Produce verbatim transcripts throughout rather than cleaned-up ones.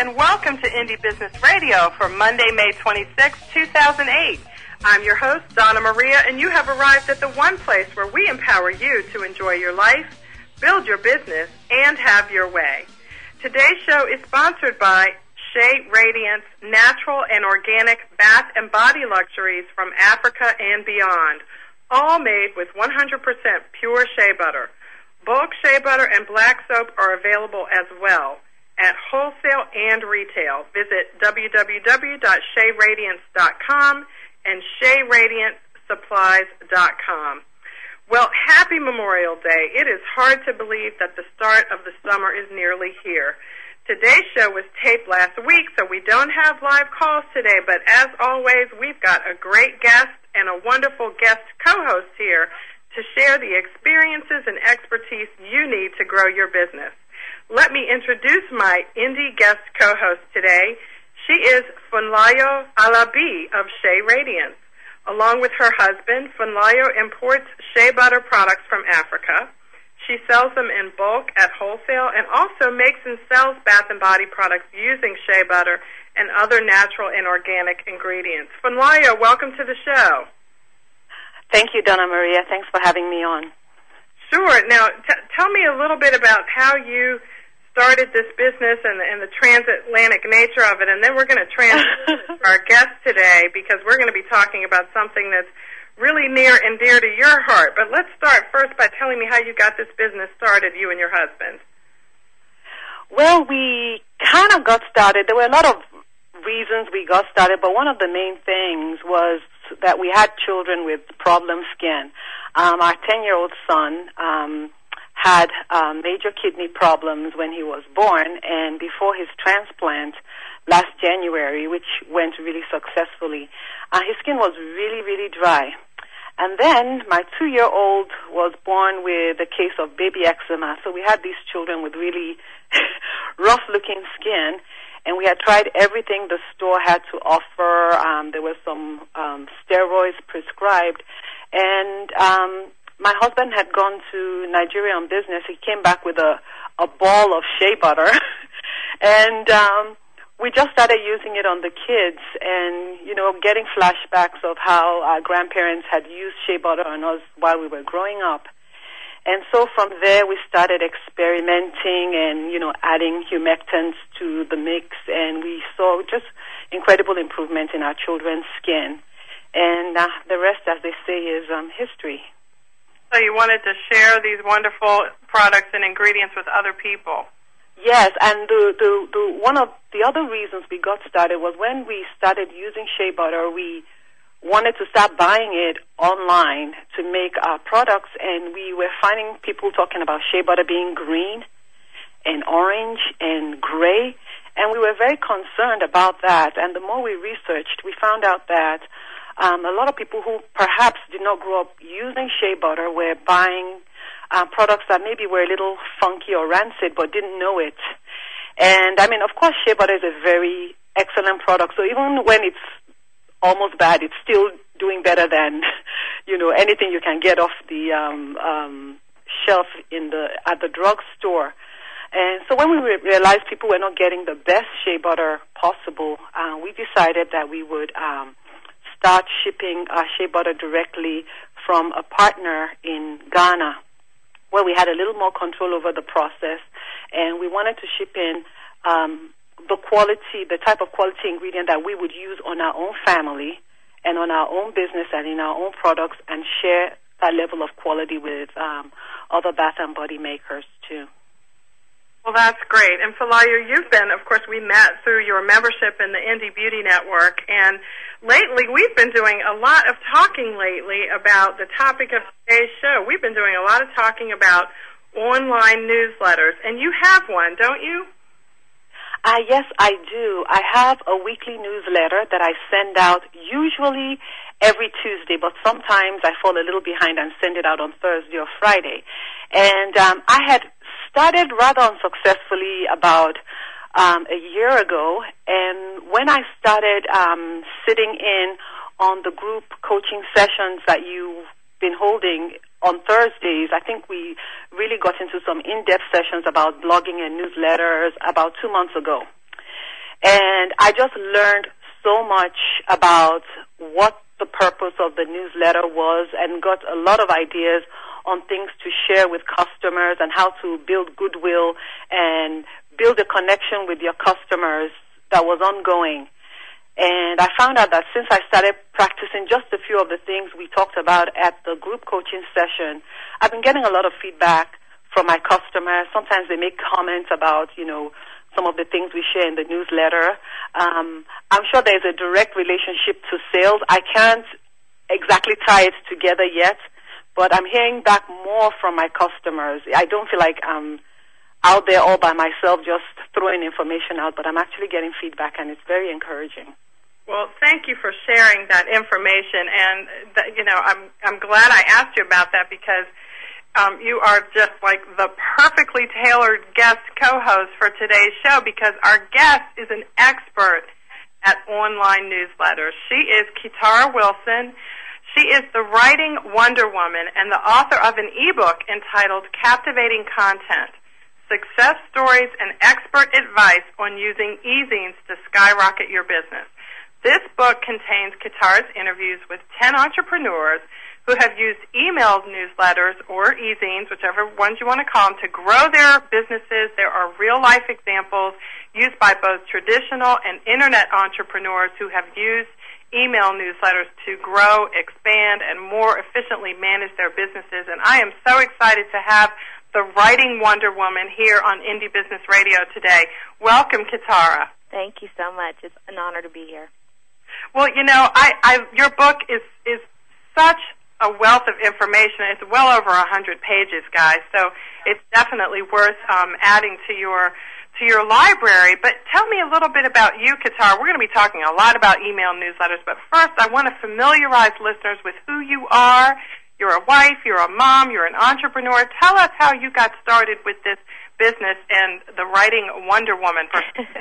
and welcome to Indie Business Radio for Monday, May twenty-sixth, two thousand eight. I'm your host, Donna Maria, and you have arrived at the one place where we empower you to enjoy your life, build your business, and have your way. Today's show is sponsored by Shea Radiance Natural and Organic Bath and Body Luxuries from Africa and beyond, all made with one hundred percent pure shea butter. Bulk shea butter and black soap are available as well at wholesale and retail. Visit w w w dot shea radiance dot com and shea radiance supplies dot com. Well, happy Memorial Day. It is hard to believe that the start of the summer is nearly here. Today's show was taped last week, so we don't have live calls today, but as always, we've got a great guest and a wonderful guest co-host here to share the experiences and expertise you need to grow your business. Let me introduce my indie guest co-host today. She is Funlayo Alabi of Shea Radiance. Along with her husband, Funlayo imports shea butter products from Africa. She sells them in bulk at wholesale and also makes and sells bath and body products using shea butter and other natural and organic ingredients. Funlayo, welcome to the show. Thank you, Donna Maria. Thanks for having me on. Sure. Now, t- tell me a little bit about how you started this business and, and the transatlantic nature of it, and then we're going to transition to our guest today because we're going to be talking about something that's really near and dear to your heart. But let's start first by telling me how you got this business started, you and your husband. Well, we kind of got started. There were a lot of reasons we got started, but one of the main things was that we had children with problem skin. Um, our ten-year-old son um, had uh, major kidney problems when he was born, and before his transplant last January, which went really successfully, uh, his skin was really, really dry. And then my two-year-old was born with a case of baby eczema, so we had these children with really rough-looking skin, and we had tried everything the store had to offer. Um, there were some um, steroids prescribed, and um, my husband had gone to Nigeria on business. He came back with a, a ball of shea butter, and um, we just started using it on the kids and, you know, getting flashbacks of how our grandparents had used shea butter on us while we were growing up. And so from there we started experimenting and, you know, adding humectants to the mix, and we saw just incredible improvement in our children's skin. And uh, the rest, as they say, is um, history. So you wanted to share these wonderful products and ingredients with other people. Yes, and the, the, the one of the other reasons we got started was when we started using shea butter, we wanted to start buying it online to make our products, and we were finding people talking about shea butter being green and orange and gray, and we were very concerned about that. And the more we researched, we found out that um, a lot of people who perhaps did not grow up using shea butter were buying uh, products that maybe were a little funky or rancid but didn't know it. And, I mean, of course, shea butter is a very excellent product, so even when it's almost bad, it's still doing better than, you know, anything you can get off the um, um, shelf in the at the drugstore. And so when we re- realized people were not getting the best shea butter possible, uh, we decided that we would um, start shipping our shea butter directly from a partner in Ghana, where we had a little more control over the process, and we wanted to ship in um, the quality, the type of quality ingredient that we would use on our own family and on our own business and in our own products, and share that level of quality with um, other bath and body makers too. Well, that's great. And Funlayo, you've been, of course, we met through your membership in the Indie Beauty Network, and lately we've been doing a lot of talking lately about the topic of today's show. We've been doing a lot of talking about online newsletters, and you have one, don't you? Uh, yes, I do. I have a weekly newsletter that I send out usually every Tuesday, but sometimes I fall a little behind and send it out on Thursday or Friday. And um, I had started rather unsuccessfully about um, a year ago, and when I started um, sitting in on the group coaching sessions that you've been holding on Thursdays, I think we really got into some in-depth sessions about blogging and newsletters about two months ago. And I just learned so much about what the purpose of the newsletter was and got a lot of ideas on things to share with customers and how to build goodwill and build a connection with your customers that was ongoing. And I found out that since I started practicing just a few of the things we talked about at the group coaching session, I've been getting a lot of feedback from my customers. Sometimes they make comments about, you know, some of the things we share in the newsletter. Um, I'm sure there's a direct relationship to sales. I can't exactly tie it together yet, but I'm hearing back more from my customers. I don't feel like I'm out there all by myself just throwing information out, but I'm actually getting feedback, and it's very encouraging. Well, thank you for sharing that information, and th- you know, I'm I'm glad I asked you about that because um, you are just like the perfectly tailored guest co-host for today's show because our guest is an expert at online newsletters. She is Kitara Wilson. She is the writing Wonder Woman and the author of an ebook entitled Captivating Content, Success Stories and Expert Advice on Using E-zines to Skyrocket Your Business. This book contains Kitara's interviews with ten entrepreneurs who have used email newsletters or e-zines, whichever ones you want to call them, to grow their businesses. There are real-life examples used by both traditional and Internet entrepreneurs who have used email newsletters to grow, expand, and more efficiently manage their businesses. And I am so excited to have the Writing Wonder Woman here on Indie Business Radio today. Welcome, Kitara. Thank you so much. It's an honor to be here. Well, you know, I, I your book is is such a wealth of information. It's well over a hundred pages, guys. So it's definitely worth um, adding to your to your library. But tell me a little bit about you, Kitara. We're going to be talking a lot about email newsletters. But first, I want to familiarize listeners with who you are. You're a wife. You're a mom. You're an entrepreneur. Tell us how you got started with this business and the writing Wonder Woman.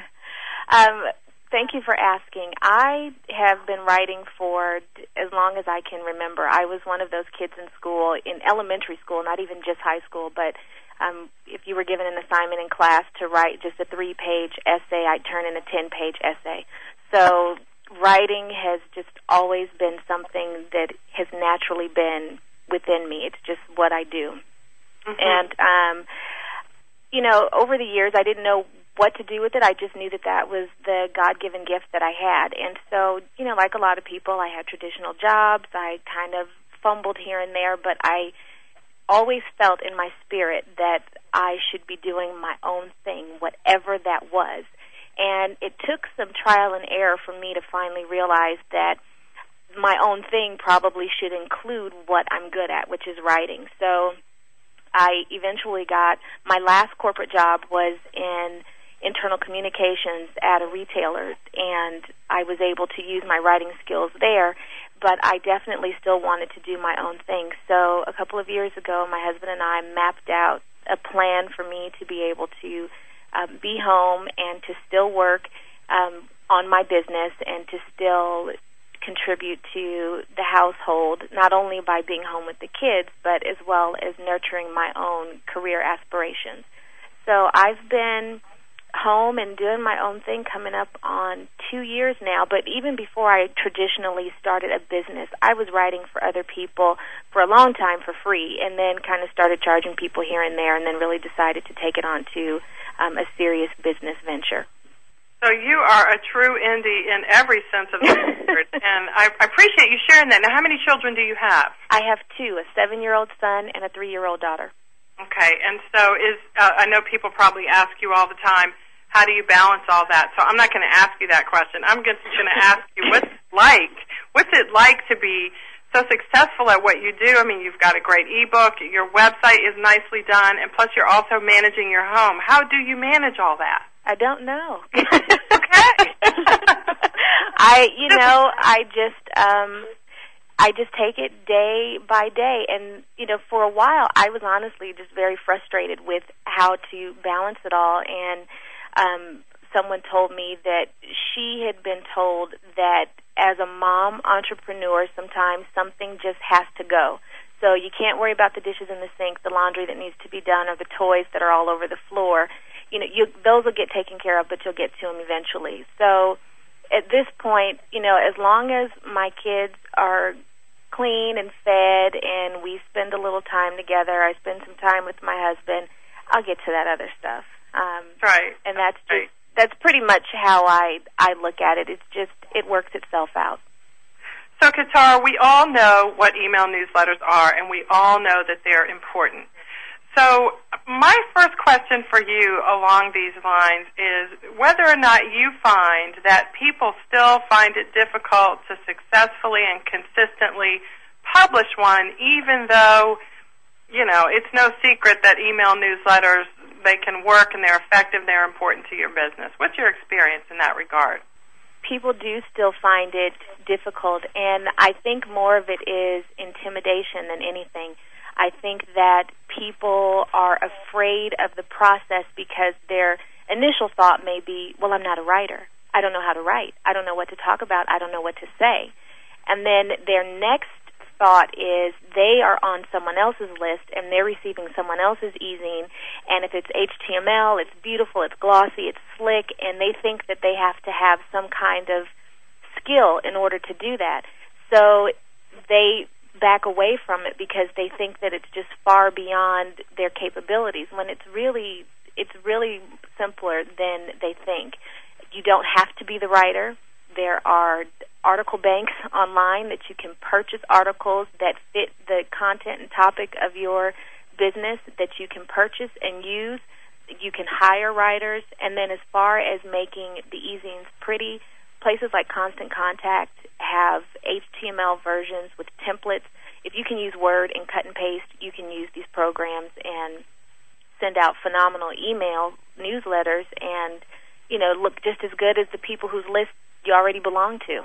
um. Thank you for asking. I have been writing for as long as I can remember. I was one of those kids in school, in elementary school, not even just high school, but um, if you were given an assignment in class to write just a three-page essay, I'd turn in a ten-page essay. So writing has just always been something that has naturally been within me. It's just what I do. Mm-hmm. And, um, you know, over the years, I didn't know what to do with it. I just knew that that was the God-given gift that I had. And so, you know, like a lot of people, I had traditional jobs. I kind of fumbled here and there, but I always felt in my spirit that I should be doing my own thing, whatever that was. And it took some trial and error for me to finally realize that my own thing probably should include what I'm good at, which is writing. So I eventually got, my last corporate job was in internal communications at a retailer, and I was able to use my writing skills there, but I definitely still wanted to do my own thing. So a couple of years ago, my husband and I mapped out a plan for me to be able to um, be home and to still work um, on my business and to still contribute to the household, not only by being home with the kids, but as well as nurturing my own career aspirations. So I've been home and doing my own thing coming up on two years now, but even before I traditionally started a business, I was writing for other people for a long time for free, and then kind of started charging people here and there, and then really decided to take it on to um, a serious business venture. So you are a true indie in every sense of the word, and I appreciate you sharing that. Now, how many children do you have? I have two, a seven-year-old son and a three-year-old daughter. Okay, and so is uh, I know people probably ask you all the time, how do you balance all that? So I'm not going to ask you that question. I'm just going to ask you, what's it like? What's it like to be so successful at what you do? I mean, you've got a great ebook, your website is nicely done, and plus you're also managing your home. How do you manage all that? I don't know. Okay. I, you know, I just, um, I just take it day by day. And, you know, for a while, I was honestly just very frustrated with how to balance it all. And um, someone told me that she had been told that as a mom entrepreneur, sometimes something just has to go. So you can't worry about the dishes in the sink, the laundry that needs to be done, or the toys that are all over the floor. you know, you, those will get taken care of, but you'll get to them eventually. So at this point, you know, as long as my kids are clean and fed and we spend a little time together, I spend some time with my husband, I'll get to that other stuff. Um, right. And that's just, right. that's pretty much how I, I look at it. It's just, it works itself out. So, Katara, we all know what email newsletters are, and we all know that they're important. So my first question for you along these lines is whether or not you find that people still find it difficult to successfully and consistently publish one, even though, you know, it's no secret that email newsletters, they can work and they're effective, they're important to your business. What's your experience in that regard? People do still find it difficult, and I think more of it is intimidation than anything. I think that people are afraid of the process because their initial thought may be, well, I'm not a writer. I don't know how to write. I don't know what to talk about. I don't know what to say. And then their next thought is they are on someone else's list and they're receiving someone else's e-zine, and if it's H T M L, it's beautiful, it's glossy, it's slick, and they think that they have to have some kind of skill in order to do that. So they back away from it because they think that it's just far beyond their capabilities, when it's really it's really simpler than they think. You don't have to be the writer. There are article banks online that you can purchase articles that fit the content and topic of your business that you can purchase and use. You can hire writers. And then as far as making the e-zines pretty, places like Constant Contact have H T M L versions with templates. If you can use Word and cut and paste, you can use these programs and send out phenomenal email newsletters and, you know, look just as good as the people whose list you already belong to.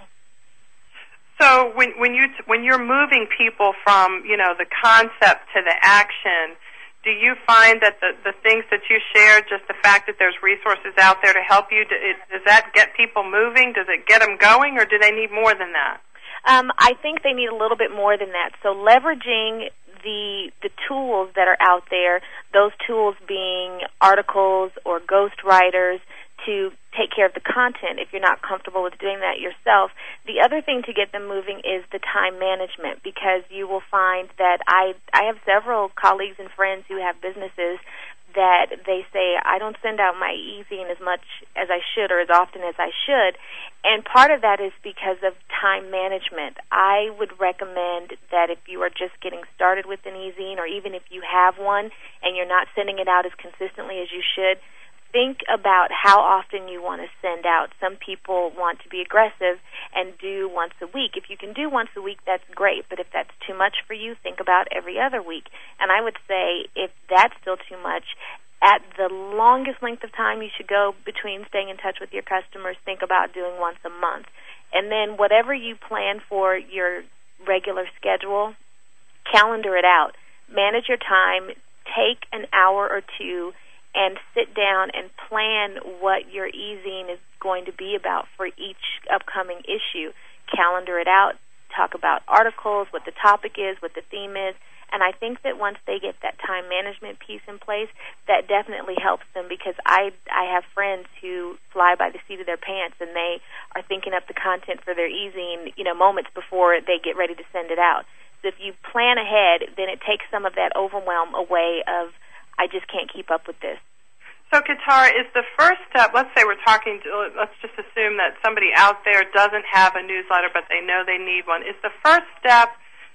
So when when you when you're moving people from, you know, the concept to the action, do you find that the, the things that you share, just the fact that there's resources out there to help you, does that get people moving? Does it get them going, or do they need more than that? Um, I think they need a little bit more than that. So leveraging the the tools that are out there, those tools being articles or ghostwriters to take care of the content if you're not comfortable with doing that yourself. The other thing to get them moving is the time management, because you will find that I I have several colleagues and friends who have businesses that they say, I don't send out my e-zine as much as I should or as often as I should. And part of that is because of time management. I would recommend that if you are just getting started with an e-zine, or even if you have one and you're not sending it out as consistently as you should, think about how often you want to send out. Some people want to be aggressive and do once a week. If you can do once a week, that's great. But if that's too much for you, think about every other week. And I would say if that's still too much, at the longest length of time you should go between staying in touch with your customers, think about doing once a month. And then whatever you plan for your regular schedule, calendar it out. Manage your time. Take an hour or two and sit down and plan what your e-zine is going to be about for each upcoming issue. Calendar it out, talk about articles, what the topic is, what the theme is, and I think that once they get that time management piece in place, that definitely helps them, because I I have friends who fly by the seat of their pants and they are thinking up the content for their e-zine, you know, moments before they get ready to send it out. So if you plan ahead, then it takes some of that overwhelm away of, I just can't keep up with this. So, Katara, is the first step, let's say we're talking, to, let's just assume that somebody out there doesn't have a newsletter, but they know they need one. Is the first step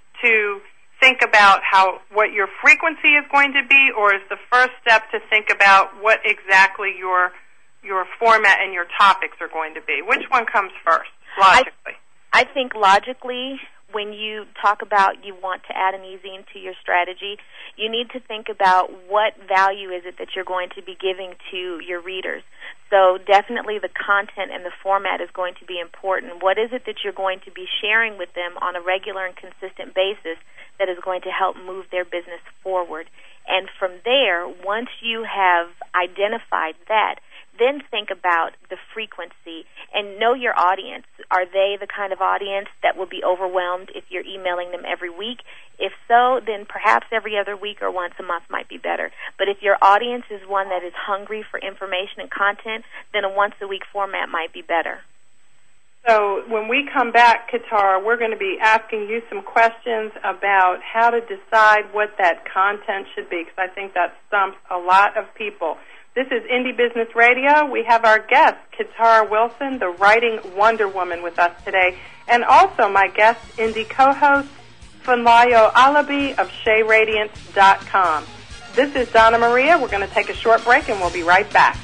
to think about how what your frequency is going to be, or is the first step to think about what exactly your your format and your topics are going to be? Which one comes first, logically? I, I think logically, when you talk about you want to add an e-zine to your strategy, you need to think about what value is it that you're going to be giving to your readers. So definitely the content and the format is going to be important. What is it that you're going to be sharing with them on a regular and consistent basis that is going to help move their business forward? And from there, once you have identified that, then think about the frequency and know your audience. Are they the kind of audience that will be overwhelmed if you're emailing them every week? If so, then perhaps every other week or once a month might be better. But if your audience is one that is hungry for information and content, then a once-a-week format might be better. So when we come back, Katara, we're going to be asking you some questions about how to decide what that content should be, because I think that stumps a lot of people. This is Indie Business Radio. We have our guest, Katara Wilson, the writing Wonder Woman, with us today, and also my guest, Indie co-host, Funlayo Alabi of Shea Radiance dot com. This is Donna Maria. We're going to take a short break, and we'll be right back.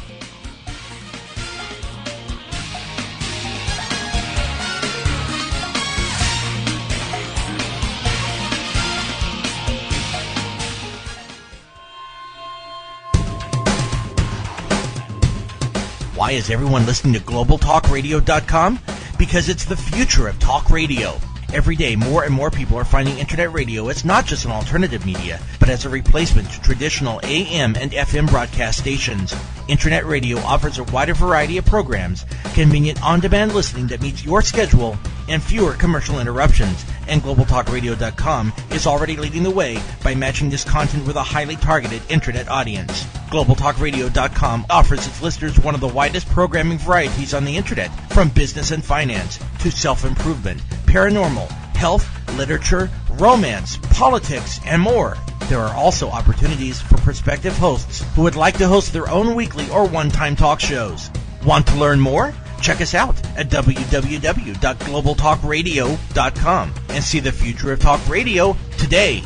Why is everyone listening to Global Talk Radio dot com? Because it's the future of talk radio. Every day, more and more people are finding Internet radio as not just an alternative media, but as a replacement to traditional A M and F M broadcast stations. Internet radio offers a wider variety of programs, convenient on-demand listening that meets your schedule, and fewer commercial interruptions. And Global Talk Radio dot com is already leading the way by matching this content with a highly targeted Internet audience. Global Talk Radio dot com offers its listeners one of the widest programming varieties on the Internet, from business and finance to self-improvement, paranormal, health, literature, romance, politics, and more. There are also opportunities for prospective hosts who would like to host their own weekly or one-time talk shows. Want to learn more? Check us out at w w w dot global talk radio dot com and see the future of talk radio today.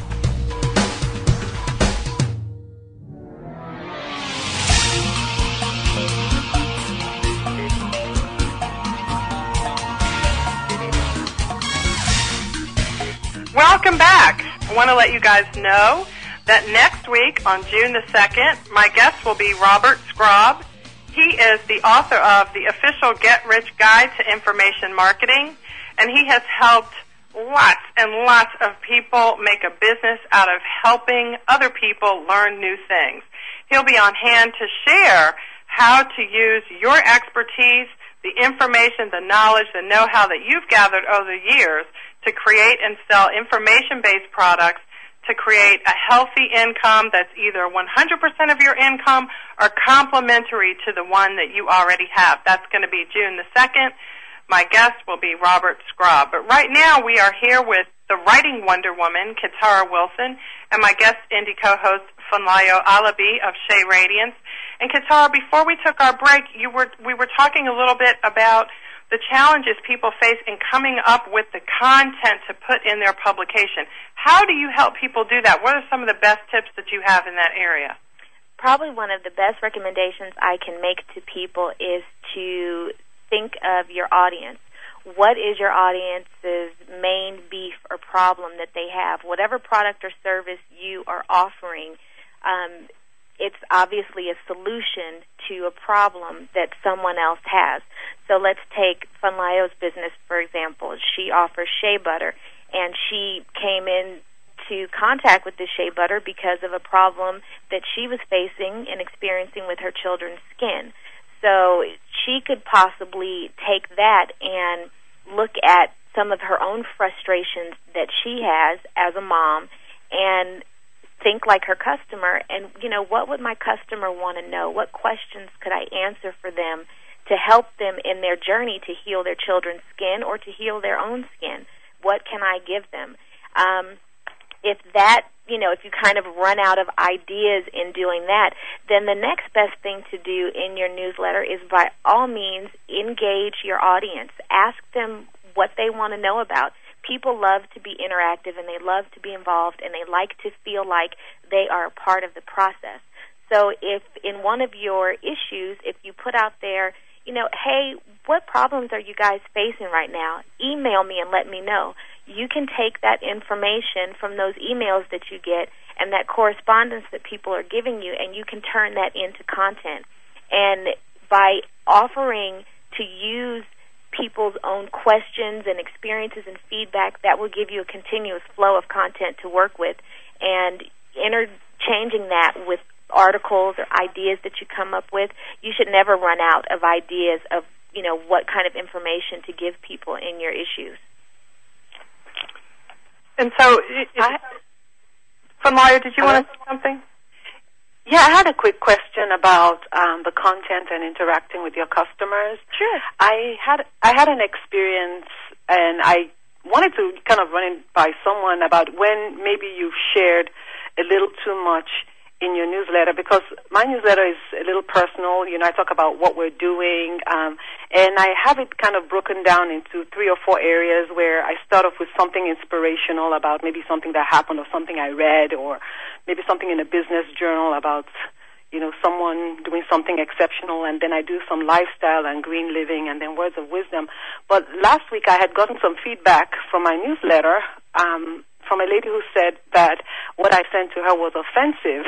Welcome back. I want to let you guys know that next week on June the second, my guest will be Robert Scrobb. He is the author of the official Get Rich Guide to Information Marketing, and he has helped lots and lots of people make a business out of helping other people learn new things. He'll be on hand to share how to use your expertise, the information, the knowledge, the know-how that you've gathered over the years to create and sell information-based products to create a healthy income that's either one hundred percent of your income or complementary to the one that you already have. That's going to be June the second. My guest will be Robert Scrobb. But right now we are here with the writing Wonder Woman, Katara Wilson, and my guest indie co-host, Funlayo Alabi of Shea Radiance. And Katara, before we took our break, you were we were talking a little bit about the challenges people face in coming up with the content to put in their publication. How do you help people do that? What are some of the best tips that you have in that area? Probably one of the best recommendations I can make to people is to think of your audience. What is your audience's main beef or problem that they have? Whatever product or service you are offering, um, it's obviously a solution to a problem that someone else has. So let's take Funlayo's business, for example. She offers shea butter, and she came into contact with this shea butter because of a problem that she was facing and experiencing with her children's skin. So she could possibly take that and look at some of her own frustrations that she has as a mom and think like her customer, and, you know, what would my customer want to know? What questions could I answer for them to help them in their journey to heal their children's skin or to heal their own skin? What can I give them? Um, if that, you know, if you kind of run out of ideas in doing that, then the next best thing to do in your newsletter is by all means engage your audience. Ask them what they want to know about. People love to be interactive, and they love to be involved, and they like to feel like they are a part of the process. So if in one of your issues, if you put out there, you know, hey, what problems are you guys facing right now? Email me and let me know. You can take that information from those emails that you get and that correspondence that people are giving you, and you can turn that into content. And by offering to use people's own questions and experiences and feedback, that will give you a continuous flow of content to work with, and interchanging that with articles or ideas that you come up with, you should never run out of ideas of, you know, what kind of information to give people in your issues. And so, Funlaya, did you want to say something? Yeah, I had a quick question about um, the content and interacting with your customers. Sure. I had I had an experience, and I wanted to kind of run it by someone about when maybe you've shared a little too much in your newsletter, because my newsletter is a little personal. You know, I talk about what we're doing, um, and I have it kind of broken down into three or four areas where I start off with something inspirational about maybe something that happened or something I read, or maybe something in a business journal about, you know, someone doing something exceptional, and then I do some lifestyle and green living and then words of wisdom. But last week I had gotten some feedback from my newsletter, um, from a lady who said that what I sent to her was offensive.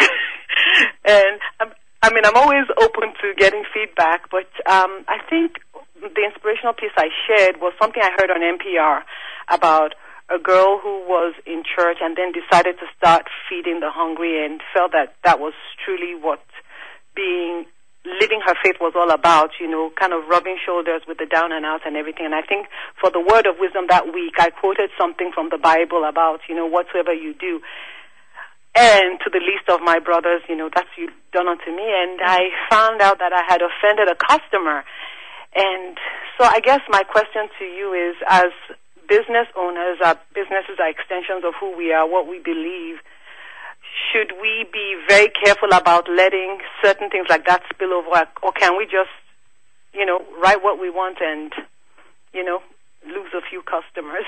And, I'm, I mean, I'm always open to getting feedback, but um, I think the inspirational piece I shared was something I heard on N P R about a girl who was in church and then decided to start feeding the hungry, and felt that that was truly what being living her faith was all about, you know, kind of rubbing shoulders with the down and out and everything. And I think for the word of wisdom that week, I quoted something from the Bible about, you know, whatsoever you do, and to the least of my brothers, you know, that's you done unto me. And I found out that I had offended a customer. And so I guess my question to you is, as business owners, our businesses are extensions of who we are, what we believe, should we be very careful about letting certain things like that spill over, or can we just, you know, write what we want and, you know, lose a few customers?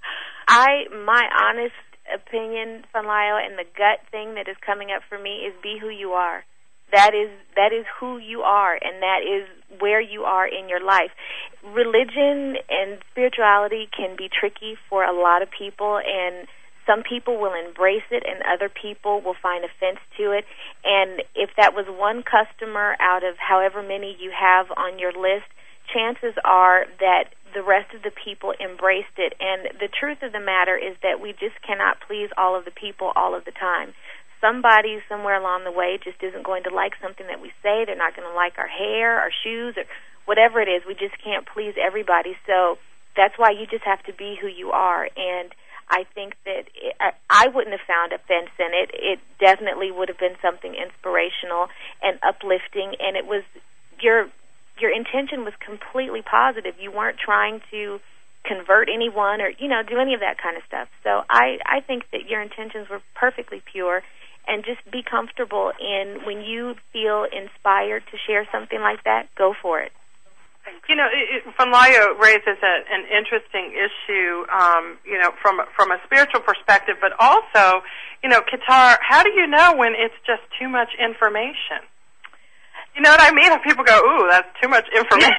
I, my honest opinion, Funlaya, and the gut thing that is coming up for me is be who you are. That is that is who you are, and that is where you are in your life. Religion and spirituality can be tricky for a lot of people, and some people will embrace it and other people will find offense to it. And if that was one customer out of however many you have on your list, chances are that the rest of the people embraced it. And the truth of the matter is that we just cannot please all of the people all of the time. Somebody somewhere along the way just isn't going to like something that we say. They're not going to like our hair, our shoes, or whatever it is. We just can't please everybody. So that's why you just have to be who you are. And I think that it, I, I wouldn't have found offense in it. It definitely would have been something inspirational and uplifting, and it was your your intention was completely positive. You weren't trying to convert anyone or, you know, do any of that kind of stuff. So I, I think that your intentions were perfectly pure, and just be comfortable in when you feel inspired to share something like that, go for it. You know, it, it, Funlaya raises a, an interesting issue, um, you know, from from a spiritual perspective, but also, you know, Qatar, how do you know when it's just too much information? You know what I mean? If people go, ooh, that's too much information.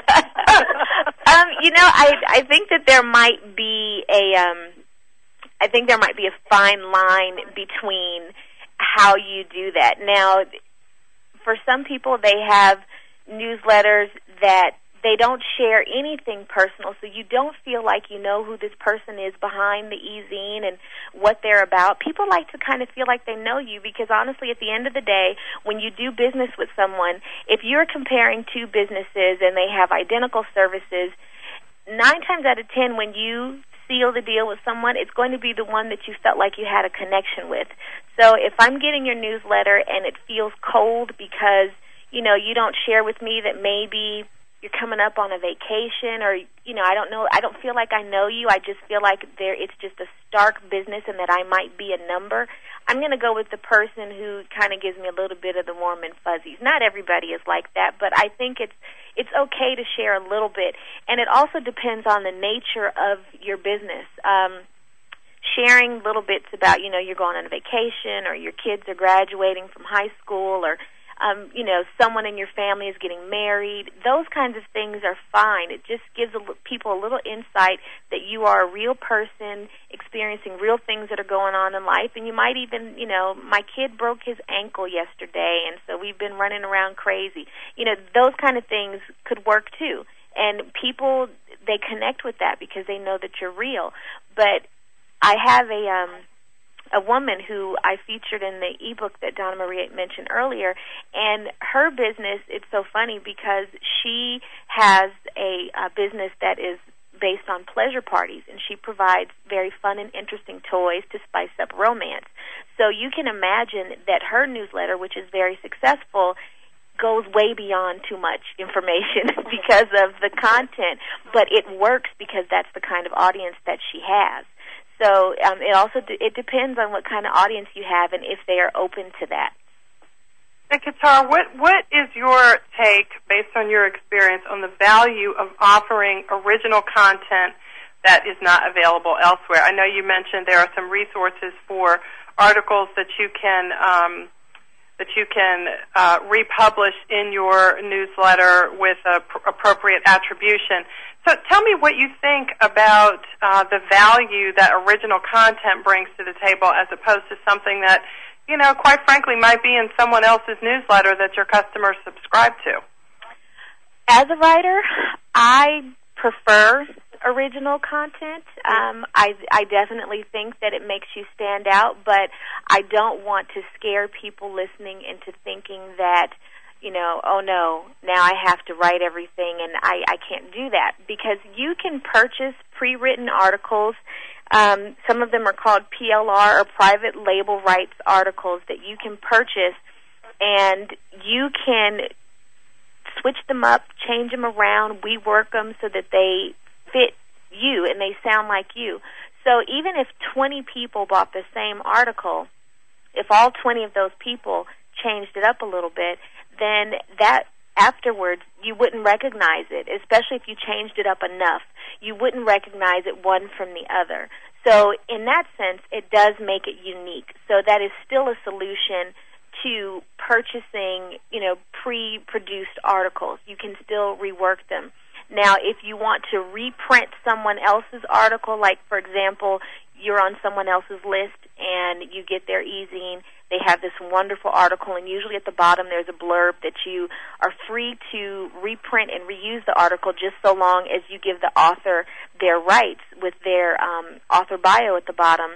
um, you know, I I think that there might be a, um, I think there might be a fine line between how you do that. Now, for some people, they have newsletters that they don't share anything personal, so you don't feel like you know who this person is behind the e-zine and what they're about. People like to kind of feel like they know you, because honestly, at the end of the day, when you do business with someone, if you're comparing two businesses and they have identical services, nine times out of ten, when you seal the deal with someone, it's going to be the one that you felt like you had a connection with. So if I'm getting your newsletter and it feels cold because, you know, you don't share with me that maybe you're coming up on a vacation, or, you know, I don't know, I don't feel like I know you, I just feel like there it's just a stark business and that I might be a number, I'm going to go with the person who kind of gives me a little bit of the warm and fuzzies. Not everybody is like that, but I think it's it's okay to share a little bit, and it also depends on the nature of your business. Um, sharing little bits about, you know, you're going on a vacation, or your kids are graduating from high school, or Um, you know, someone in your family is getting married. Those kinds of things are fine. It just gives a, people a little insight that you are a real person experiencing real things that are going on in life. And you might even, you know, my kid broke his ankle yesterday, and so we've been running around crazy. You know, those kind of things could work too. And people, they connect with that because they know that you're real. But I have a um, a woman who I featured in the ebook that Donna Maria mentioned earlier, and her business, it's so funny because she has a, a business that is based on pleasure parties, and she provides very fun and interesting toys to spice up romance. So you can imagine that her newsletter, which is very successful, goes way beyond too much information because of the content, but it works because that's the kind of audience that she has. So um, it also d- it depends on what kind of audience you have and if they are open to that. And Katara, what what is your take, based on your experience, on the value of offering original content that is not available elsewhere? I know you mentioned there are some resources for articles that you can um, that you can uh, republish in your newsletter with a pr- appropriate attribution. So tell me what you think about uh, the value that original content brings to the table as opposed to something that, you know, quite frankly, might be in someone else's newsletter that your customers subscribe to. As a writer, I prefer original content. Um, I, I definitely think that it makes you stand out, but I don't want to scare people listening into thinking that, you know, oh no, now I have to write everything, and I, I can't do that, because you can purchase pre-written articles. Um, some of them are called P L R, or private label rights articles, that you can purchase, and you can switch them up, change them around, rework them so that they fit you and they sound like you. So even if twenty people bought the same article, if all twenty of those people changed it up a little bit, then that afterwards you wouldn't recognize it, especially if you changed it up enough. You wouldn't recognize it one from the other. So in that sense, it does make it unique. So that is still a solution to purchasing, you know, pre-produced articles. You can still rework them. Now, if you want to reprint someone else's article, like, for example, you're on someone else's list and you get their e-zine, they have this wonderful article, and usually at the bottom there's a blurb that you are free to reprint and reuse the article just so long as you give the author their rights with their um, author bio at the bottom.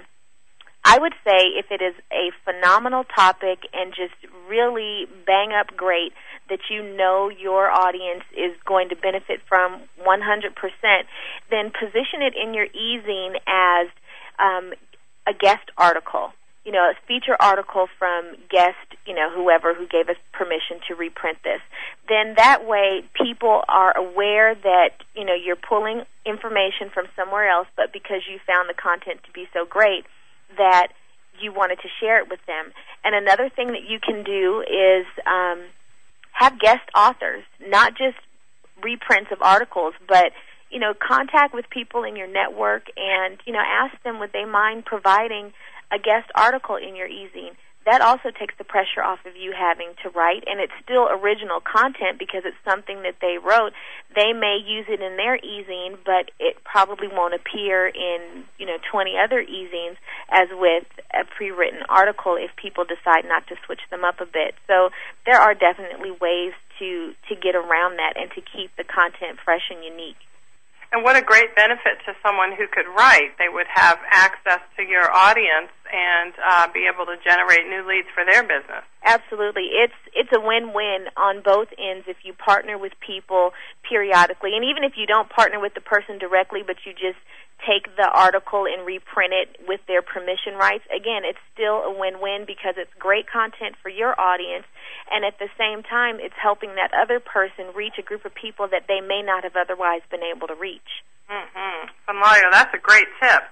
I would say if it is a phenomenal topic and just really bang up great that you know your audience is going to benefit from one hundred percent, then position it in your e-zine as um, a guest article. You know, a feature article from guest, you know, whoever who gave us permission to reprint this. Then that way people are aware that, you know, you're pulling information from somewhere else, but because you found the content to be so great that you wanted to share it with them. And another thing that you can do is um, have guest authors, not just reprints of articles, but, you know, contact with people in your network and, you know, ask them would they mind providing a guest article in your e-zine. That also takes the pressure off of you having to write, and it's still original content because it's something that they wrote. They may use it in their e-zine, but it probably won't appear in, you know, twenty other e-zines as with a pre-written article if people decide not to switch them up a bit. So there are definitely ways to, to get around that and to keep the content fresh and unique. And what a great benefit to someone who could write. They would have access to your audience and uh, be able to generate new leads for their business. Absolutely. It's it's a win-win on both ends if you partner with people periodically. And even if you don't partner with the person directly, but you just take the article and reprint it with their permission rights, again, it's still a win-win because it's great content for your audience, and at the same time, it's helping that other person reach a group of people that they may not have otherwise been able to reach. Mm-hmm. So, Mario, that's a great tip.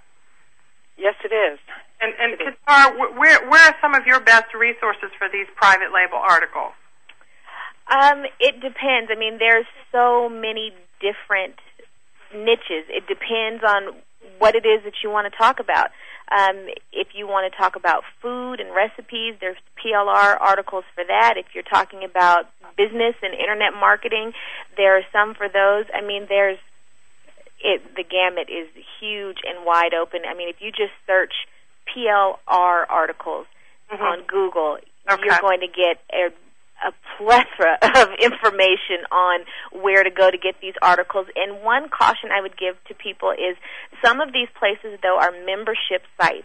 Yes, it is. And, and Katara, where, where are some of your best resources for these private label articles? Um, it depends. I mean, there's so many different niches. It depends on what it is that you want to talk about. Um, if you want to talk about food and recipes, there's P L R articles for that. If you're talking about business and internet marketing, there are some for those. I mean, there's it. The gamut is huge and wide open. I mean, if you just search P L R articles mm-hmm. on Google, okay. you're going to get a a plethora of information on where to go to get these articles. And one caution I would give to people is some of these places, though, are membership sites.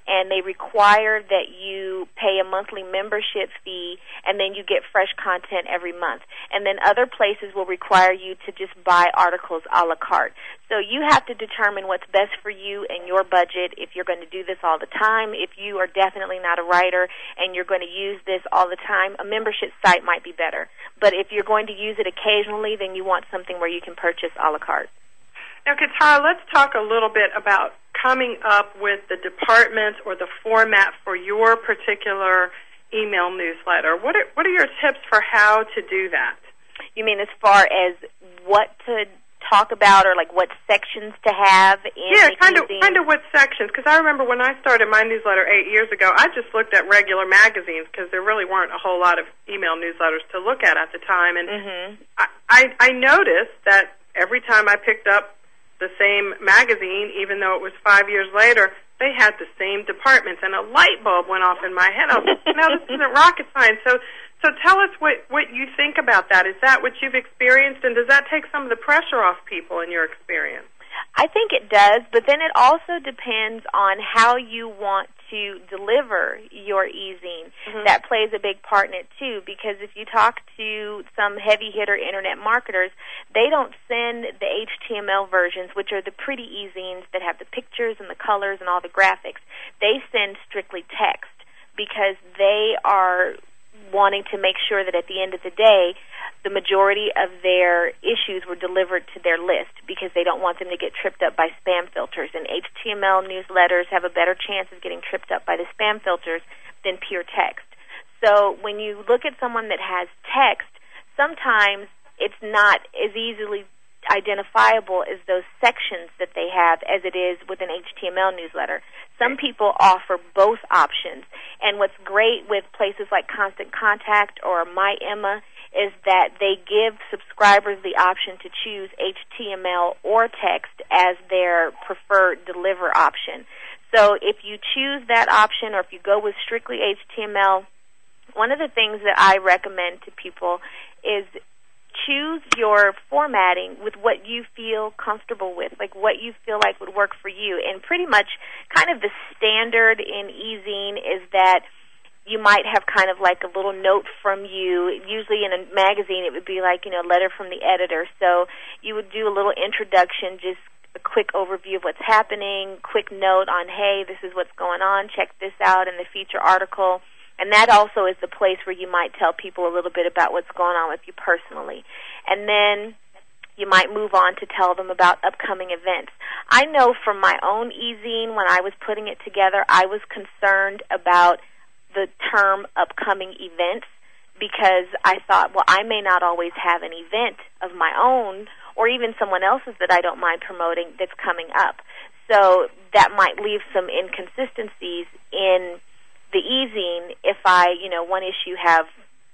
and they require that you pay a monthly membership fee, and then you get fresh content every month. And then other places will require you to just buy articles a la carte. So you have to determine what's best for you and your budget if you're going to do this all the time. If you are definitely not a writer and you're going to use this all the time, a membership site might be better. But if you're going to use it occasionally, then you want something where you can purchase a la carte. Now, Katara, let's talk a little bit about coming up with the department or the format for your particular email newsletter. What are, what are your tips for how to do that? You mean as far as what to talk about, or like what sections to have in yeah, the kind of, e-zine? kind of what sections? Because I remember when I started my newsletter eight years ago, I just looked at regular magazines because there really weren't a whole lot of email newsletters to look at at the time, and mm-hmm. I, I, I noticed that every time I picked up the same magazine, even though it was five years later, they had the same departments, and a light bulb went off in my head. I was like, no, this isn't rocket science. So, so tell us what, what you think about that. Is that what you've experienced, and does that take some of the pressure off people in your experience? I think it does, but then it also depends on how you want to deliver your e-zine. Mm-hmm. That plays a big part in it, too, because if you talk to some heavy-hitter Internet marketers, they don't send the H T M L versions, which are the pretty e-zines that have the pictures and the colors and all the graphics. They send strictly text because they are wanting to make sure that at the end of the day, the majority of their issues were delivered to their list because they don't want them to get tripped up by spam filters. And H T M L newsletters have a better chance of getting tripped up by the spam filters than pure text. So when you look at someone that has text, sometimes it's not as easily identifiable as those sections that they have as it is with an H T M L newsletter. Some people offer both options. And what's great with places like Constant Contact or My Emma is that they give subscribers the option to choose H T M L or text as their preferred deliver option. So if you choose that option or if you go with strictly H T M L, one of the things that I recommend to people is choose your formatting with what you feel comfortable with, like what you feel like would work for you. And pretty much kind of the standard in e-zine is that you might have kind of like a little note from you. Usually in a magazine it would be like, you know, a letter from the editor. So you would do a little introduction, just a quick overview of what's happening, quick note on, hey, this is what's going on, check this out in the feature article. And that also is the place where you might tell people a little bit about what's going on with you personally. And then you might move on to tell them about upcoming events. I know from my own e-zine, when I was putting it together, I was concerned about the term upcoming events because I thought, well, I may not always have an event of my own or even someone else's that I don't mind promoting that's coming up. So that might leave some inconsistencies in the e-zine if I, you know, one issue have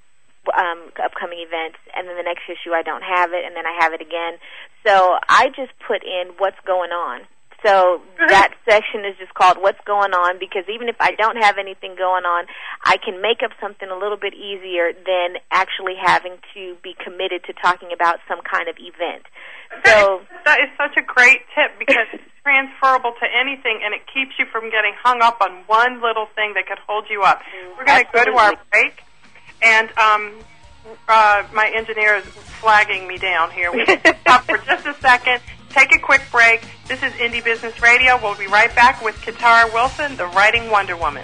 um, upcoming events and then the next issue I don't have it and then I have it again. So I just put in what's going on. So that section is just called What's Going On because even if I don't have anything going on, I can make up something a little bit easier than actually having to be committed to talking about some kind of event. So that is such a great tip because it's transferable to anything and it keeps you from getting hung up on one little thing that could hold you up. We're going to go to our break, and um, uh, my engineer is flagging me down here. We can stop for just a second. Take a quick break. This is Indie Business Radio. We'll be right back with Katara Wilson, the Writing Wonder Woman.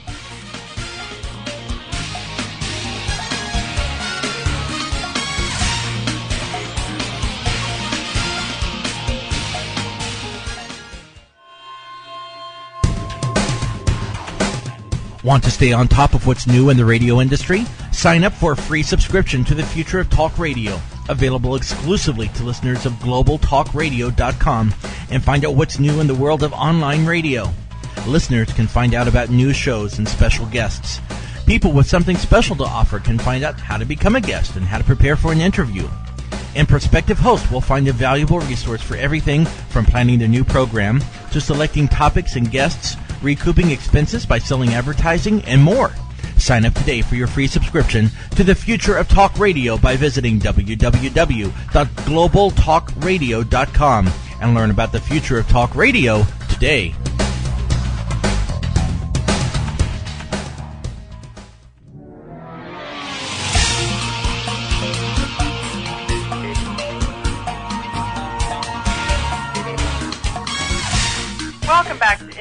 Want to stay on top of what's new in the radio industry? Sign up for a free subscription to the Future of Talk Radio, available exclusively to listeners of global talk radio dot com, and find out what's new in the world of online radio. Listeners can find out about new shows and special guests. People with something special to offer can find out how to become a guest and how to prepare for an interview. And prospective hosts will find a valuable resource for everything from planning the new program to selecting topics and guests, recouping expenses by selling advertising, and more. Sign up today for your free subscription to the Future of Talk Radio by visiting w w w dot global talk radio dot com and learn about the future of talk radio today.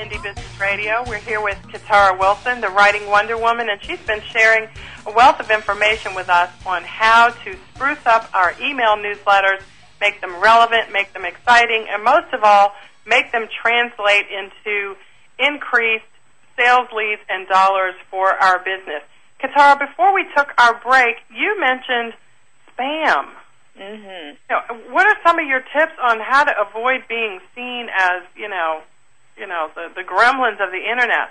Indie Business Radio. We're here with Katara Wilson, the Writing Wonder Woman, and she's been sharing a wealth of information with us on how to spruce up our email newsletters, make them relevant, make them exciting, and most of all, make them translate into increased sales leads and dollars for our business. Katara, before we took our break, you mentioned spam. Mm-hmm. You know, what are some of your tips on how to avoid being seen as, you know, you know, the, the gremlins of the internet,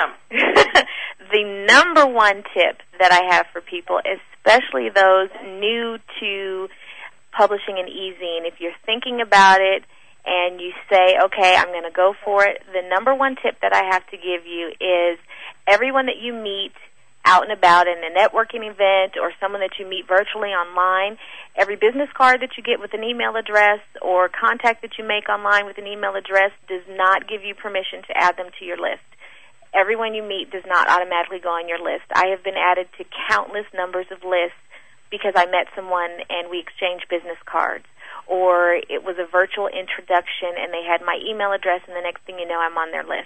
spam? The number one tip that I have for people, especially those new to publishing an e-zine, if you're thinking about it and you say, okay, I'm going to go for it, the number one tip that I have to give you is everyone that you meet out and about in a networking event or someone that you meet virtually online, every business card that you get with an email address or contact that you make online with an email address does not give you permission to add them to your list. Everyone you meet does not automatically go on your list. I have been added to countless numbers of lists because I met someone and we exchanged business cards, or it was a virtual introduction and they had my email address and the next thing you know I'm on their list.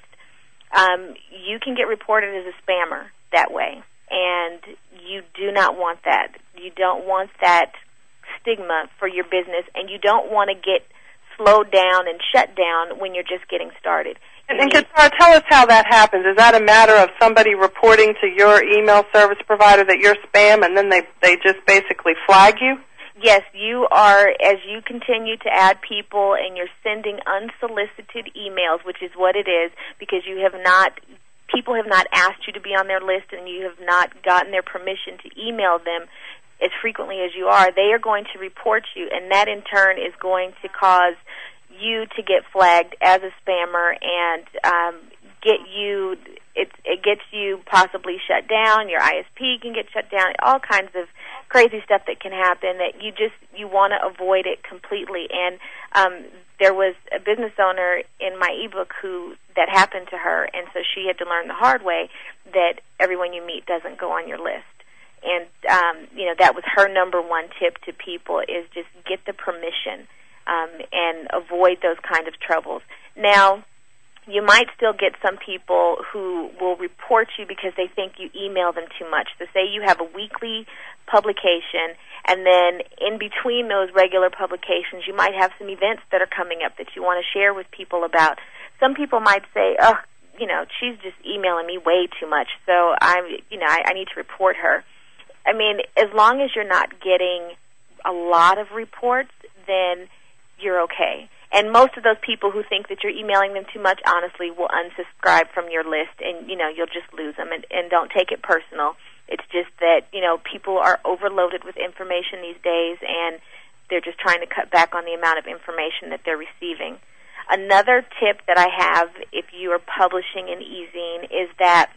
Um, you can get reported as a spammer that way, and you do not want that. You don't want that stigma for your business, and you don't want to get slowed down and shut down when you're just getting started. And, and Katara, tell us how that happens. Is that a matter of somebody reporting to your email service provider that you're spam, and then they, they just basically flag you? Yes, you are, as you continue to add people and you're sending unsolicited emails, which is what it is, because you have not, people have not asked you to be on their list and you have not gotten their permission to email them as frequently as you are, they are going to report you, and that in turn is going to cause you to get flagged as a spammer and um, get you, it, it gets you possibly shut down, your I S P can get shut down, all kinds of crazy stuff that can happen that you just, you want to avoid it completely. And um, there was a business owner in my ebook who, that happened to her, and so she had to learn the hard way that everyone you meet doesn't go on your list. And, um, you know, that was her number one tip to people is just get the permission um, and avoid those kind of troubles. Now, you might still get some people who will report you because they think you email them too much. So say you have a weekly publication, and then in between those regular publications, you might have some events that are coming up that you want to share with people about. Some people might say, oh, you know, she's just emailing me way too much, so I'm, you know, I, I need to report her. I mean, as long as you're not getting a lot of reports, then you're okay. And most of those people who think that you're emailing them too much, honestly, will unsubscribe from your list, and, you know, you'll just lose them. And, and don't take it personal. It's just that, you know, people are overloaded with information these days, and they're just trying to cut back on the amount of information that they're receiving. Another tip that I have if you are publishing an e-zine is that,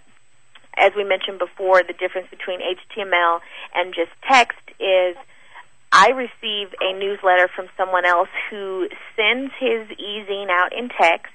as we mentioned before, the difference between H T M L and just text is I receive a newsletter from someone else who sends his e-zine out in text,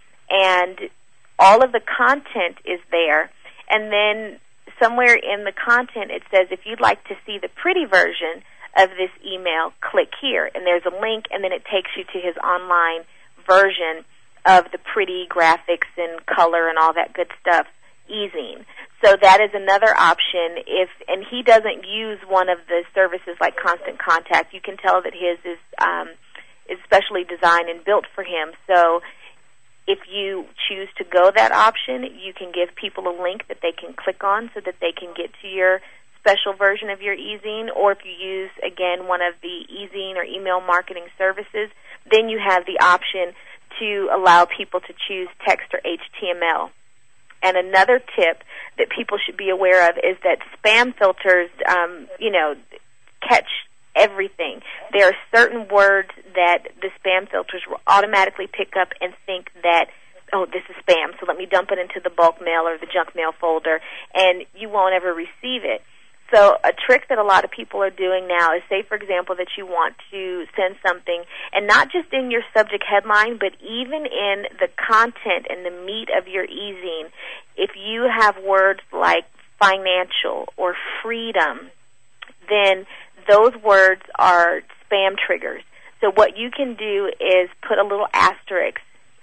and all of the content is there. And then somewhere in the content it says, if you'd like to see the pretty version of this email, click here. And there's a link, and then it takes you to his online version of the pretty graphics and color and all that good stuff, e-zine. So that is another option. If and he doesn't use one of the services like Constant Contact, you can tell that his is um, is specially designed and built for him. So if you choose to go that option, you can give people a link that they can click on so that they can get to your special version of your e-zine. Or if you use, again, one of the e-zine or email marketing services, then you have the option to allow people to choose text or H T M L. And another tip that people should be aware of is that spam filters, um, you know, catch everything. There are certain words that the spam filters will automatically pick up and think that, oh, this is spam, so let me dump it into the bulk mail or the junk mail folder, and you won't ever receive it. So a trick that a lot of people are doing now is, say, for example, that you want to send something, and not just in your subject headline, but even in the content and the meat of your e-zine. If you have words like financial or freedom, then those words are spam triggers. So what you can do is put a little asterisk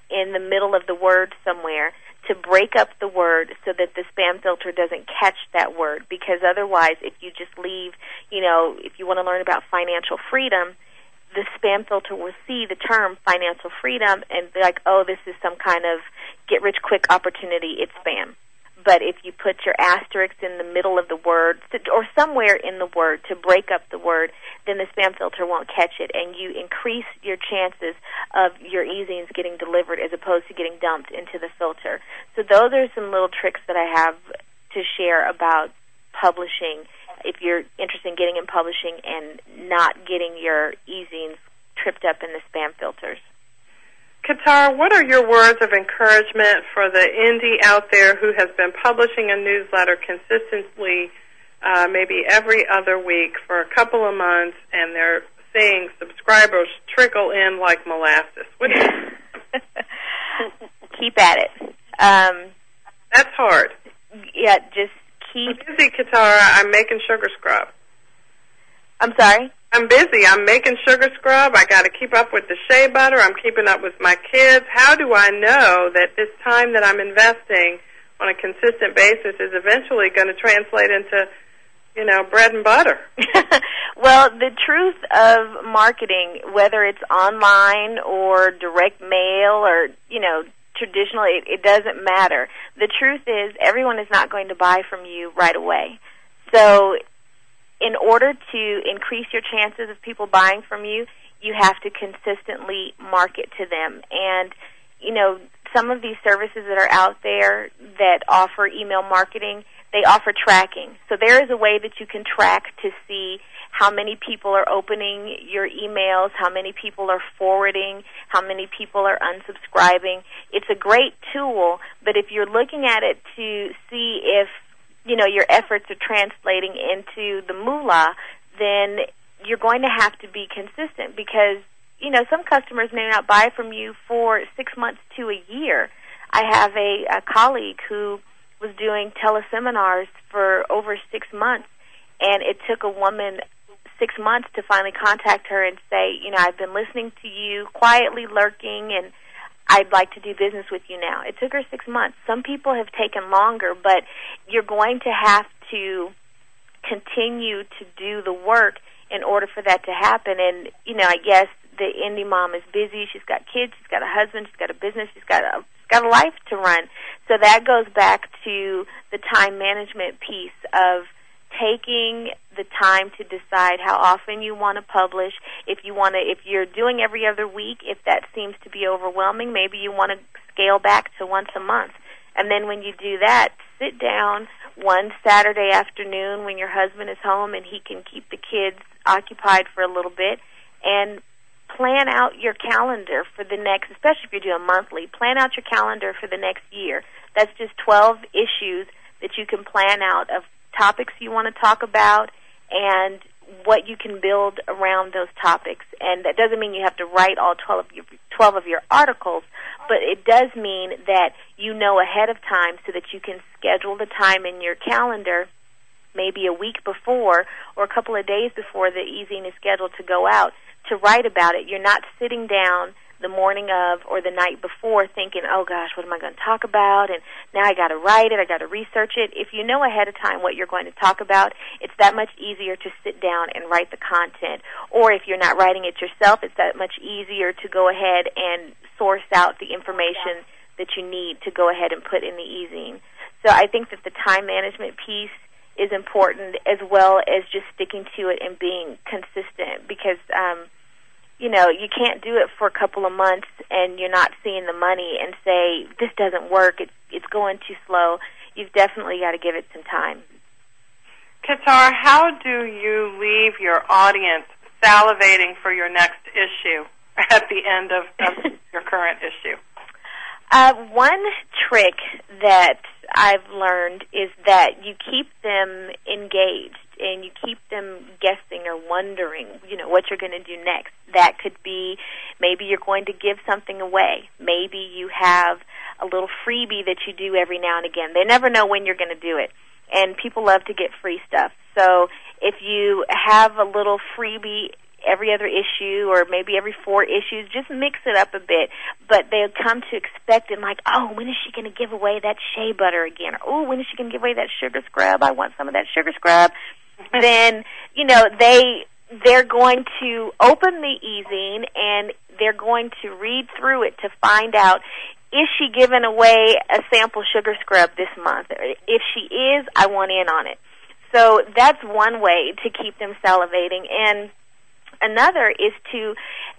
in the middle of the word somewhere to break up the word so that the spam filter doesn't catch that word. Because otherwise, if you just leave, you know, if you want to learn about financial freedom, the spam filter will see the term financial freedom and be like, oh, this is some kind of get-rich-quick opportunity. It's spam. But if you put your asterisks in the middle of the word or somewhere in the word to break up the word, then the spam filter won't catch it, and you increase your chances of your e-zines getting delivered as opposed to getting dumped into the filter. So those are some little tricks that I have to share about publishing if you're interested in getting in publishing and not getting your e-zines tripped up in the spam filters. Katara, what are your words of encouragement for the indie out there who has been publishing a newsletter consistently, uh, maybe every other week for a couple of months, and they're seeing subscribers trickle in like molasses? What do you Keep at it. Um, That's hard. Yeah, just keep... I'm busy, Katara. I'm making sugar scrub. I'm sorry? I'm busy. I'm making sugar scrub. I got to keep up with the shea butter. I'm keeping up with my kids. How do I know that this time that I'm investing on a consistent basis is eventually going to translate into, you know, bread and butter? Well, the truth of marketing, whether it's online or direct mail or, you know, traditional, it, it doesn't matter. The truth is everyone is not going to buy from you right away. So in order to increase your chances of people buying from you, you have to consistently market to them. And, you know, some of these services that are out there that offer email marketing, they offer tracking. So there is a way that you can track to see how many people are opening your emails, how many people are forwarding, how many people are unsubscribing. It's a great tool, but if you're looking at it to see if you know, your efforts are translating into the moolah, then you're going to have to be consistent because, you know, some customers may not buy from you for six months to a year. I have a, a colleague who was doing teleseminars for over six months, and it took a woman six months to finally contact her and say, you know, I've been listening to you, quietly lurking, and I'd like to do business with you now. It took her six months. Some people have taken longer, but you're going to have to continue to do the work in order for that to happen. And, you know, I guess the indie mom is busy. She's got kids. She's got a husband. She's got a business. She's got a, she's got a life to run. So that goes back to the time management piece of taking the time to decide how often you want to publish. If you want to, if you're doing every other week, if that seems to be overwhelming, maybe you want to scale back to once a month. And then when you do that, sit down one Saturday afternoon when your husband is home and he can keep the kids occupied for a little bit and plan out your calendar for the next, especially if you're doing monthly, plan out your calendar for the next year. That's just twelve issues that you can plan out of topics you want to talk about and what you can build around those topics. And that doesn't mean you have to write all twelve of your, twelve of your articles, but it does mean that you know ahead of time so that you can schedule the time in your calendar maybe a week before or a couple of days before the e-zine is scheduled to go out to write about it. You're not sitting down the morning of or the night before thinking, oh gosh, what am I going to talk about? And now I got to write it, I got to research it. If you know ahead of time what you're going to talk about, it's that much easier to sit down and write the content. Or if you're not writing it yourself, it's that much easier to go ahead and source out the information that you need to go ahead and put in the e-zine. So I think that the time management piece is important as well as just sticking to it and being consistent because um you know, you can't do it for a couple of months and you're not seeing the money and say, this doesn't work, it's, it's going too slow. You've definitely got to give it some time. Katara, how do you leave your audience salivating for your next issue at the end of, of your current issue? Uh, one trick that I've learned is that you keep them engaged and you keep them guessing or wondering, you know, what you're going to do next. That could be maybe you're going to give something away. Maybe you have a little freebie that you do every now and again. They never know when you're going to do it, and people love to get free stuff. So if you have a little freebie every other issue or maybe every four issues. Just mix it up a bit. But they'll come to expect it like, oh, when is she going to give away that shea butter again? Or, oh, when is she going to give away that sugar scrub? I want some of that sugar scrub. Then, you know, they, they're going to open the e-zine and they're going to read through it to find out, is she giving away a sample sugar scrub this month? If she is, I want in on it. So that's one way to keep them salivating. And another is to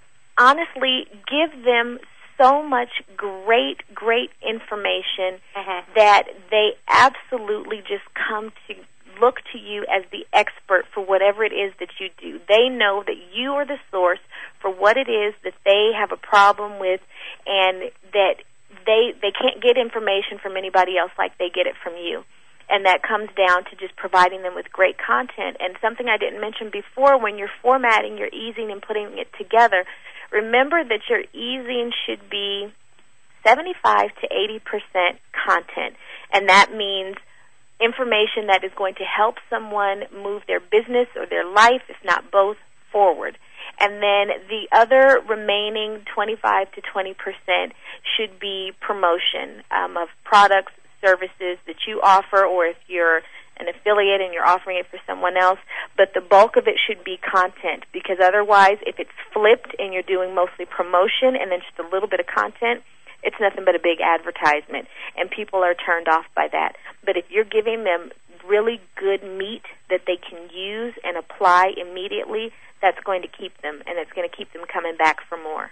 honestly give them so much great, great information mm-hmm. that they absolutely just come to look to you as the expert for whatever it is that you do. They know that you are the source for what it is that they have a problem with, and that they they can't get information from anybody else like they get it from you. And that comes down to just providing them with great content. And something I didn't mention before, when you're formatting your e-zine and putting it together, remember that your e-zine should be seventy-five to eighty percent content. And that means information that is going to help someone move their business or their life, if not both, forward. And then the other remaining twenty-five to twenty percent should be promotion um, of products, services that you offer, or if you're an affiliate and you're offering it for someone else. But the bulk of it should be content, because otherwise, if it's flipped and you're doing mostly promotion and then just a little bit of content, it's nothing but a big advertisement, and people are turned off by that. But if you're giving them really good meat that they can use and apply immediately, that's going to keep them, and it's going to keep them coming back for more.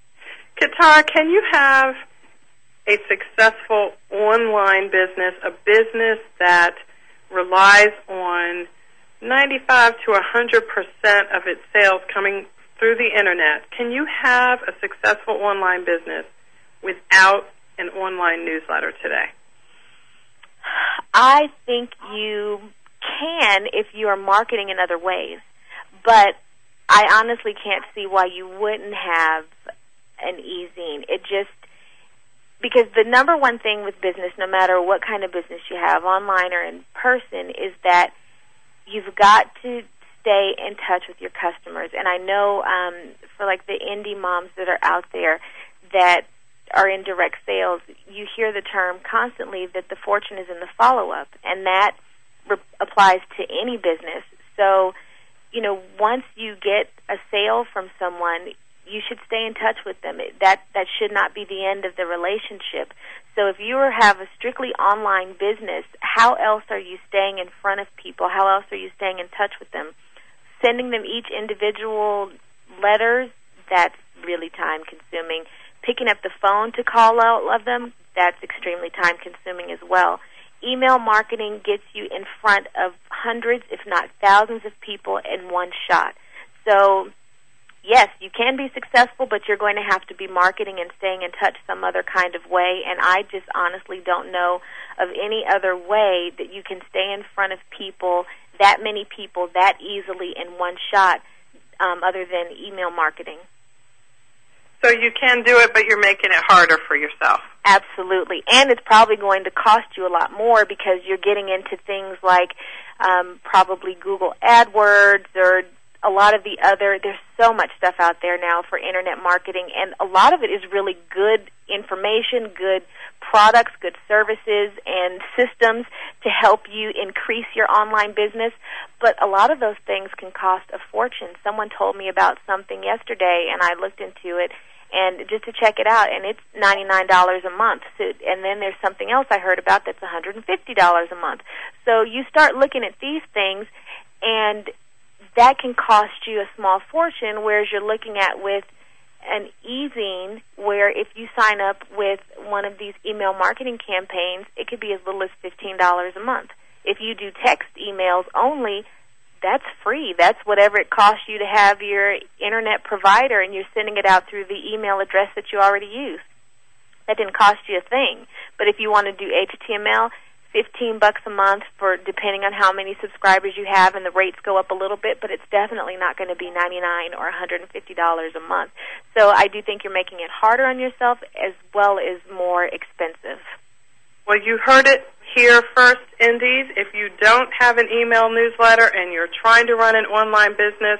Katara, can you have a successful online business, a business that relies on ninety-five to one hundred percent of its sales coming through the Internet? Can you have a successful online business without an online newsletter today? I think you can if you are marketing in other ways, but I honestly can't see why you wouldn't have an e-zine. It just, because the number one thing with business, no matter what kind of business you have, online or in person, is that you've got to stay in touch with your customers. And I know um, for like the indie moms that are out there that are in direct sales, you hear the term constantly that the fortune is in the follow-up, and that re- applies to any business. So, you know, once you get a sale from someone, you should stay in touch with them. That that should not be the end of the relationship. So if you have a strictly online business, how else are you staying in front of people? How else are you staying in touch with them? Sending them each individual letters, that's really time-consuming. Picking up the phone to call all of them, that's extremely time-consuming as well. Email marketing gets you in front of hundreds, if not thousands of people in one shot. So, yes, you can be successful, but you're going to have to be marketing and staying in touch some other kind of way, and I just honestly don't know of any other way that you can stay in front of people, that many people, that easily in one shot, um, other than email marketing. So you can do it, but you're making it harder for yourself. Absolutely. And it's probably going to cost you a lot more because you're getting into things like um, probably Google AdWords or a lot of the other, there's so much stuff out there now for Internet marketing, and a lot of it is really good information, good products, good services, and systems to help you increase your online business. But a lot of those things can cost a fortune. Someone told me about something yesterday, and I looked into it, and just to check it out, and it's ninety-nine dollars a month. So, and then there's something else I heard about that's one hundred fifty dollars a month. So you start looking at these things, and that can cost you a small fortune, whereas you're looking at with an e-zine where if you sign up with one of these email marketing campaigns, it could be as little as fifteen dollars a month. If you do text emails only, that's free. That's whatever it costs you to have your Internet provider, and you're sending it out through the email address that you already use. That didn't cost you a thing. But if you want to do H T M L, fifteen bucks a month for depending on how many subscribers you have, and the rates go up a little bit, but it's definitely not going to be ninety-nine or one hundred fifty dollars a month. So I do think you're making it harder on yourself as well as more expensive. Well, you heard it here first, Indies. If you don't have an email newsletter and you're trying to run an online business,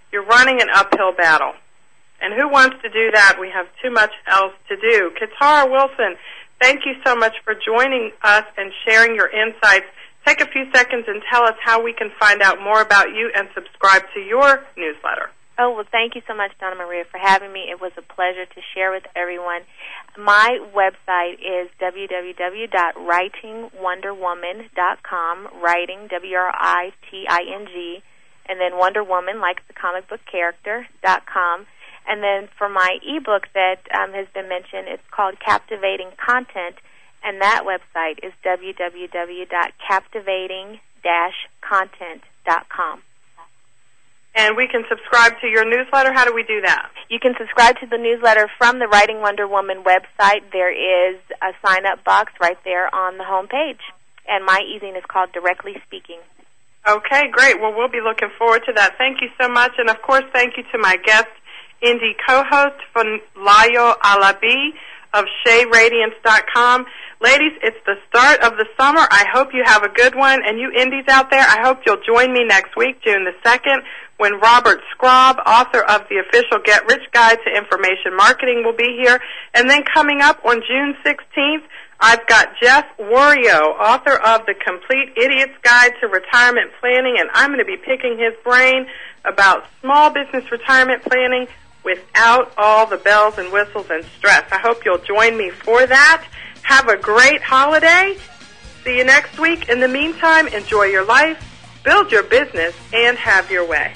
you're running an uphill battle. And who wants to do that? We have too much else to do. Katara Wilson, thank you so much for joining us and sharing your insights. Take a few seconds and tell us how we can find out more about you and subscribe to your newsletter. Oh, well, thank you so much, Donna Maria, for having me. It was a pleasure to share with everyone. My website is w w w dot writing wonder woman dot com, writing, W R I T I N G, and then Wonder Woman, like the comic book character, dot com. And then for my ebook that um, has been mentioned, it's called Captivating Content, and that website is w w w dot captivating dash content dot com. And we can subscribe to your newsletter. How do we do that? You can subscribe to the newsletter from the Writing Wonder Woman website. There is a sign-up box right there on the home page. And my e-zine is called Directly Speaking. Okay, great. Well, we'll be looking forward to that. Thank you so much. And, of course, thank you to my guest, indie co-host, Funlayo Alabi of Shea Radiance dot com. Ladies, it's the start of the summer. I hope you have a good one. And you indies out there, I hope you'll join me next week, June the second, when Robert Scrobb, author of the official Get Rich Guide to Information Marketing, will be here. And then coming up on June sixteenth, I've got Jeff Wario, author of The Complete Idiot's Guide to Retirement Planning, and I'm going to be picking his brain about small business retirement planning without all the bells and whistles and stress. I hope you'll join me for that. Have a great holiday. See you next week. In the meantime, enjoy your life, build your business, and have your way.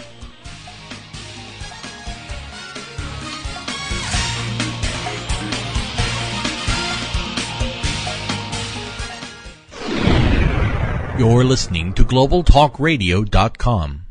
You're listening to global talk radio dot com.